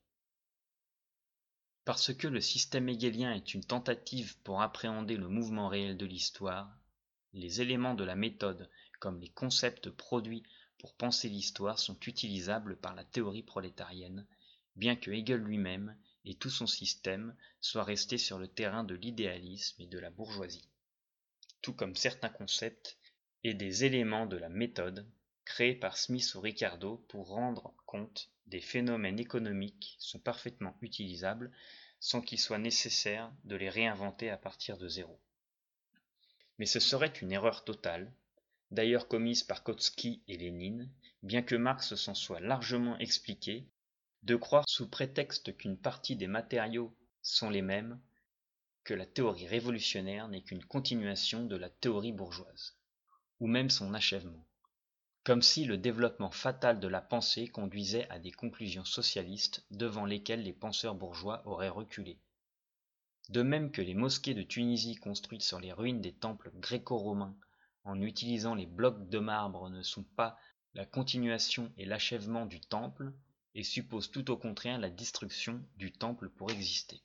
Parce que le système hegelien est une tentative pour appréhender le mouvement réel de l'histoire, les éléments de la méthode, comme les concepts produits pour penser l'histoire, sont utilisables par la théorie prolétarienne, bien que Hegel lui-même et tout son système soient restés sur le terrain de l'idéalisme et de la bourgeoisie, tout comme certains concepts et des éléments de la méthode créés par Smith ou Ricardo pour rendre compte des phénomènes économiques sont parfaitement utilisables sans qu'il soit nécessaire de les réinventer à partir de zéro. Mais ce serait une erreur totale, d'ailleurs commise par Kautsky et Lénine, bien que Marx s'en soit largement expliqué, de croire sous prétexte qu'une partie des matériaux sont les mêmes, que la théorie révolutionnaire n'est qu'une continuation de la théorie bourgeoise, ou même son achèvement, comme si le développement fatal de la pensée conduisait à des conclusions socialistes devant lesquelles les penseurs bourgeois auraient reculé. De même que les mosquées de Tunisie construites sur les ruines des temples gréco-romains en utilisant les blocs de marbre ne sont pas la continuation et l'achèvement du temple, et suppose tout au contraire la destruction du temple pour exister.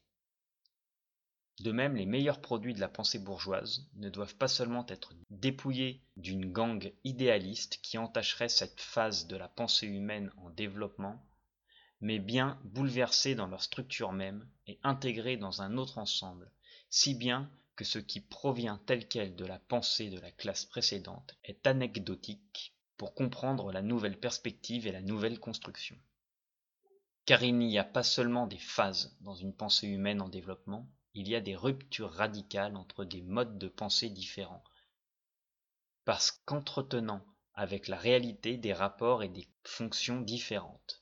De même, les meilleurs produits de la pensée bourgeoise ne doivent pas seulement être dépouillés d'une gangue idéaliste qui entacherait cette phase de la pensée humaine en développement, mais bien bouleversés dans leur structure même et intégrés dans un autre ensemble, si bien que ce qui provient tel quel de la pensée de la classe précédente est anecdotique pour comprendre la nouvelle perspective et la nouvelle construction. Car il n'y a pas seulement des phases dans une pensée humaine en développement, il y a des ruptures radicales entre des modes de pensée différents, parce qu'entretenant avec la réalité des rapports et des fonctions différentes.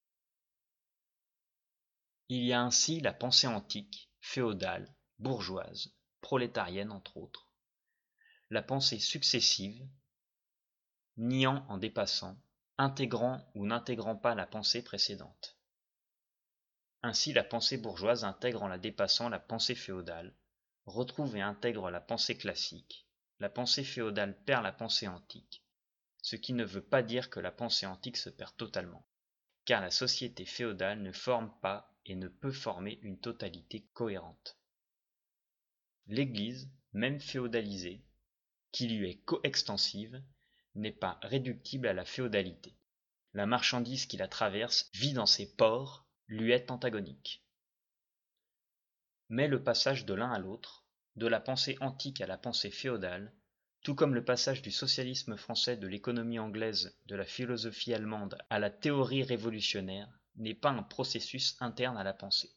Il y a ainsi la pensée antique, féodale, bourgeoise, prolétarienne entre autres, la pensée successive, niant en dépassant, intégrant ou n'intégrant pas la pensée précédente. Ainsi, la pensée bourgeoise intègre en la dépassant la pensée féodale, retrouve et intègre la pensée classique, la pensée féodale perd la pensée antique, ce qui ne veut pas dire que la pensée antique se perd totalement, car la société féodale ne forme pas et ne peut former une totalité cohérente. L'Église, même féodalisée, qui lui est coextensive, n'est pas réductible à la féodalité. La marchandise qui la traverse vit dans ses ports, lui est antagonique. Mais le passage de l'un à l'autre, de la pensée antique à la pensée féodale, tout comme le passage du socialisme français, de l'économie anglaise, de la philosophie allemande à la théorie révolutionnaire, n'est pas un processus interne à la pensée.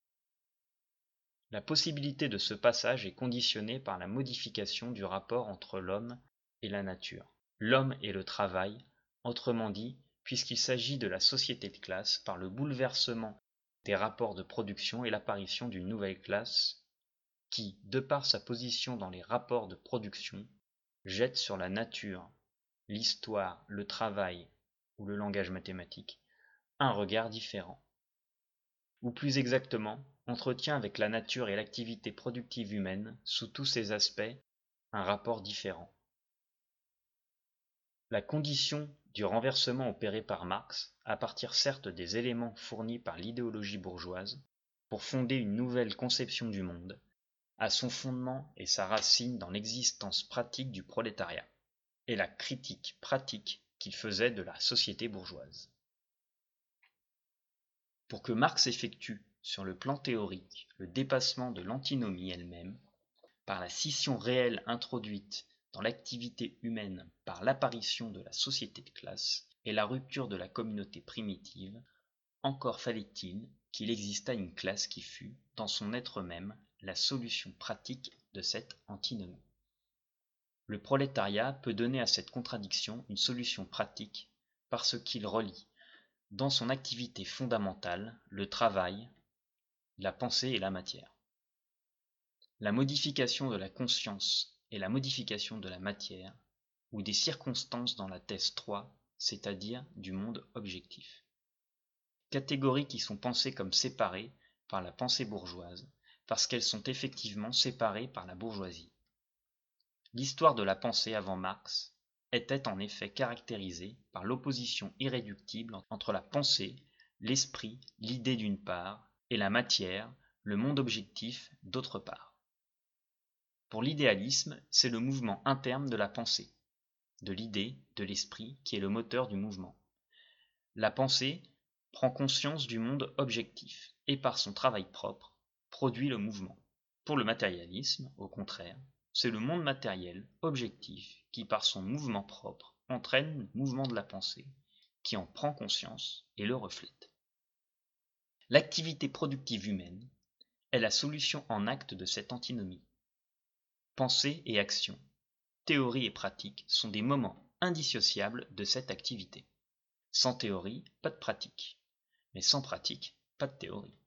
La possibilité de ce passage est conditionnée par la modification du rapport entre l'homme et la nature. l'homme et le travail, autrement dit, puisqu'il s'agit de la société de classe par le bouleversement des rapports de production et l'apparition d'une nouvelle classe qui, de par sa position dans les rapports de production, jette sur la nature, l'histoire, le travail ou le langage mathématique un regard différent. Ou plus exactement, entretient avec la nature et l'activité productive humaine, sous tous ses aspects, un rapport différent. La condition du renversement opéré par Marx, à partir certes des éléments fournis par l'idéologie bourgeoise, pour fonder une nouvelle conception du monde, a son fondement et sa racine dans l'existence pratique du prolétariat, et la critique pratique qu'il faisait de la société bourgeoise. Pour que Marx effectue, sur le plan théorique, le dépassement de l'antinomie elle-même, par la scission réelle introduite dans l'activité humaine par l'apparition de la société de classe et la rupture de la communauté primitive, encore fallait-il qu'il existât une classe qui fût, dans son être même, la solution pratique de cette antinomie. Le prolétariat peut donner à cette contradiction une solution pratique parce qu'il relie, dans son activité fondamentale, le travail, la pensée et la matière. La modification de la conscience et la modification de la matière, ou des circonstances dans la thèse trois, c'est-à-dire du monde objectif. Catégories qui sont pensées comme séparées par la pensée bourgeoise, parce qu'elles sont effectivement séparées par la bourgeoisie. L'histoire de la pensée avant Marx était en effet caractérisée par l'opposition irréductible entre la pensée, l'esprit, l'idée d'une part, et la matière, le monde objectif d'autre part. Pour l'idéalisme, c'est le mouvement interne de la pensée, de l'idée, de l'esprit, qui est le moteur du mouvement. La pensée prend conscience du monde objectif et par son travail propre, produit le mouvement. Pour le matérialisme, au contraire, c'est le monde matériel, objectif, qui par son mouvement propre entraîne le mouvement de la pensée, qui en prend conscience et le reflète. L'activité productive humaine est la solution en acte de cette antinomie. Pensée et action, théorie et pratique sont des moments indissociables de cette activité. Sans théorie, pas de pratique, mais sans pratique, pas de théorie.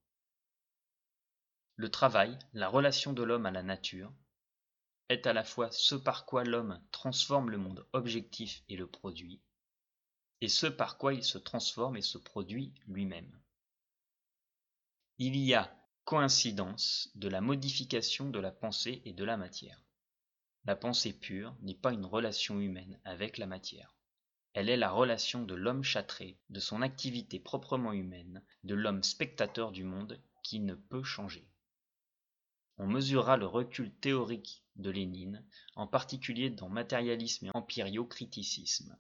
Le travail, la relation de l'homme à la nature, est à la fois ce par quoi l'homme transforme le monde objectif et le produit, et ce par quoi il se transforme et se produit lui-même. Il y a coïncidence de la modification de la pensée et de la matière. La pensée pure n'est pas une relation humaine avec la matière. Elle est la relation de l'homme châtré, de son activité proprement humaine, de l'homme spectateur du monde qui ne peut changer. On mesurera le recul théorique de Lénine, en particulier dans Matérialisme et empiriocriticisme.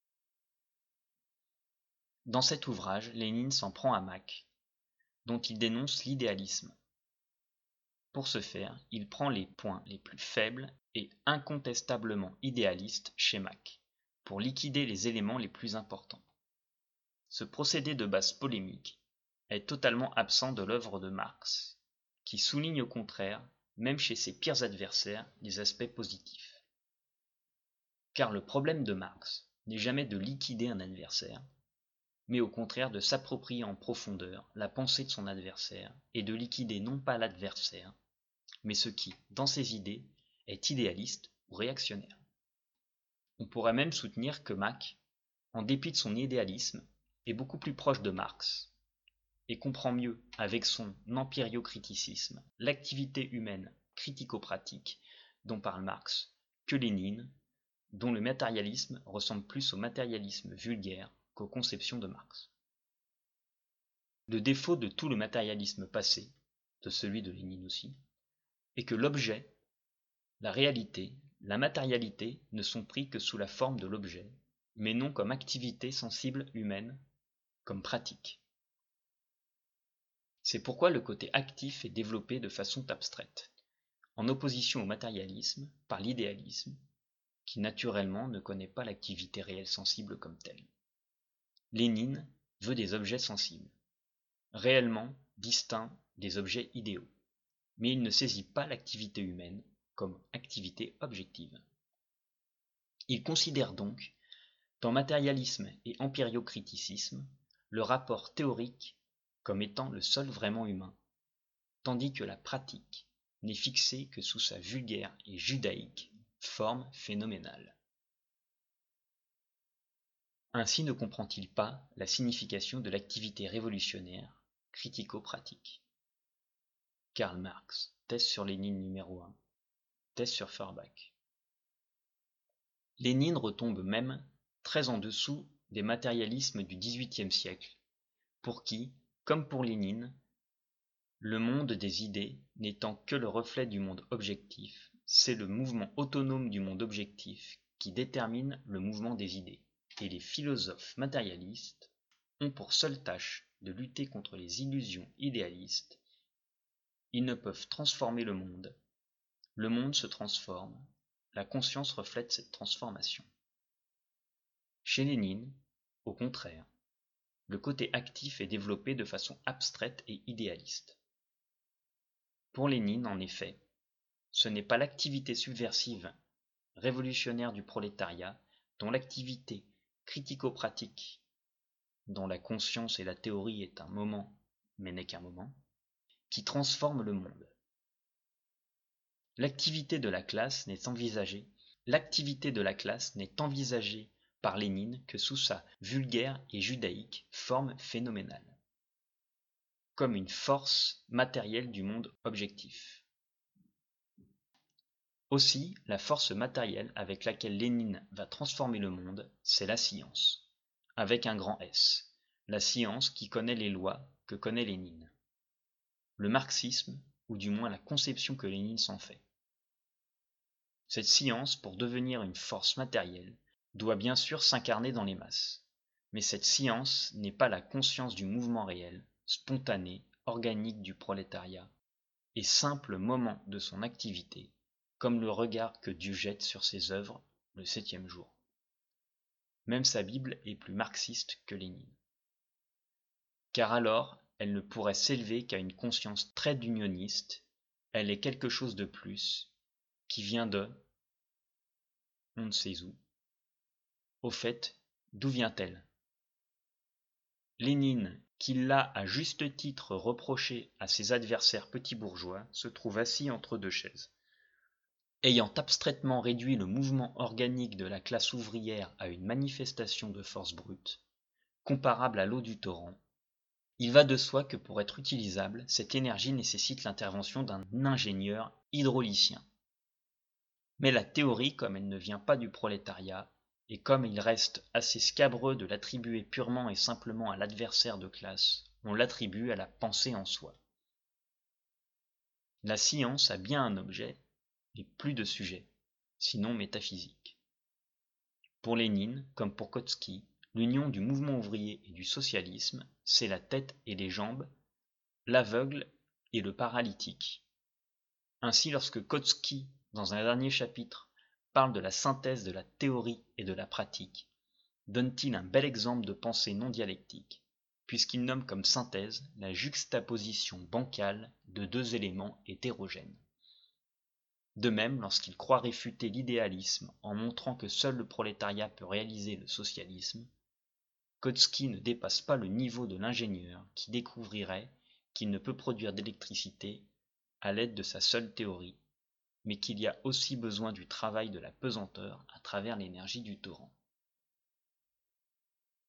Dans cet ouvrage, Lénine s'en prend à Mach, dont il dénonce l'idéalisme. Pour ce faire, il prend les points les plus faibles et incontestablement idéalistes chez Mach, pour liquider les éléments les plus importants. Ce procédé de base polémique est totalement absent de l'œuvre de Marx, qui souligne au contraire, même chez ses pires adversaires, les aspects positifs. Car le problème de Marx n'est jamais de liquider un adversaire, mais au contraire de s'approprier en profondeur la pensée de son adversaire et de liquider non pas l'adversaire, mais ce qui, dans ses idées, est idéaliste ou réactionnaire. On pourrait même soutenir que Mach, en dépit de son idéalisme, est beaucoup plus proche de Marx et comprend mieux, avec son empiriocriticisme, l'activité humaine critico-pratique dont parle Marx, que Lénine, dont le matérialisme ressemble plus au matérialisme vulgaire qu'aux conceptions de Marx. Le défaut de tout le matérialisme passé, de celui de Lénine aussi, est que l'objet, la réalité, la matérialité ne sont pris que sous la forme de l'objet, mais non comme activité sensible humaine, comme pratique. C'est pourquoi le côté actif est développé de façon abstraite, en opposition au matérialisme par l'idéalisme, qui naturellement ne connaît pas l'activité réelle sensible comme telle. Lénine veut des objets sensibles, réellement distincts des objets idéaux, mais il ne saisit pas l'activité humaine comme activité objective. Il considère donc, dans matérialisme et empiriocriticisme, le rapport théorique comme étant le seul vraiment humain, tandis que la pratique n'est fixée que sous sa vulgaire et judaïque forme phénoménale. Ainsi ne comprend-il pas la signification de l'activité révolutionnaire critico-pratique. Karl Marx, thèse sur Lénine numéro un, thèse sur Feuerbach. Lénine retombe même très en dessous des matérialismes du dix-huitième siècle, pour qui, comme pour Lénine, le monde des idées n'étant que le reflet du monde objectif, c'est le mouvement autonome du monde objectif qui détermine le mouvement des idées. Et les philosophes matérialistes ont pour seule tâche de lutter contre les illusions idéalistes. Ils ne peuvent transformer le monde. Le monde se transforme. La conscience reflète cette transformation. Chez Lénine, au contraire, le côté actif est développé de façon abstraite et idéaliste. Pour Lénine, en effet, ce n'est pas l'activité subversive, révolutionnaire du prolétariat, dont l'activité critico-pratique, dont la conscience et la théorie est un moment, mais n'est qu'un moment, qui transforme le monde. L'activité de la classe n'est envisagée, l'activité de la classe n'est envisagée par Lénine que sous sa vulgaire et judaïque forme phénoménale, comme une force matérielle du monde objectif. Aussi, la force matérielle avec laquelle Lénine va transformer le monde, c'est la science, avec un grand S, la science qui connaît les lois que connaît Lénine. Le marxisme, ou du moins la conception que Lénine s'en fait. Cette science, pour devenir une force matérielle, doit bien sûr s'incarner dans les masses. Mais cette science n'est pas la conscience du mouvement réel, spontané, organique du prolétariat, et simple moment de son activité, comme le regard que Dieu jette sur ses œuvres le septième jour. Même sa Bible est plus marxiste que Lénine. Car alors, elle ne pourrait s'élever qu'à une conscience très unioniste, elle est quelque chose de plus, qui vient de, on ne sait où. Au fait, d'où vient-elle? Lénine, qui l'a à juste titre reproché à ses adversaires petits bourgeois, se trouve assis entre deux chaises. Ayant abstraitement réduit le mouvement organique de la classe ouvrière à une manifestation de force brute, comparable à l'eau du torrent, il va de soi que pour être utilisable, cette énergie nécessite l'intervention d'un ingénieur hydraulicien. Mais la théorie, comme elle ne vient pas du prolétariat, et comme il reste assez scabreux de l'attribuer purement et simplement à l'adversaire de classe, on l'attribue à la pensée en soi. La science a bien un objet, et plus de sujet, sinon métaphysique. Pour Lénine, comme pour Kautsky, l'union du mouvement ouvrier et du socialisme, c'est la tête et les jambes, l'aveugle et le paralytique. Ainsi, lorsque Kautsky, dans un dernier chapitre, parle de la synthèse de la théorie et de la pratique, donne-t-il un bel exemple de pensée non dialectique, puisqu'il nomme comme synthèse la juxtaposition bancale de deux éléments hétérogènes. De même, lorsqu'il croit réfuter l'idéalisme en montrant que seul le prolétariat peut réaliser le socialisme, Kautsky ne dépasse pas le niveau de l'ingénieur qui découvrirait qu'il ne peut produire d'électricité à l'aide de sa seule théorie, mais qu'il y a aussi besoin du travail de la pesanteur à travers l'énergie du torrent.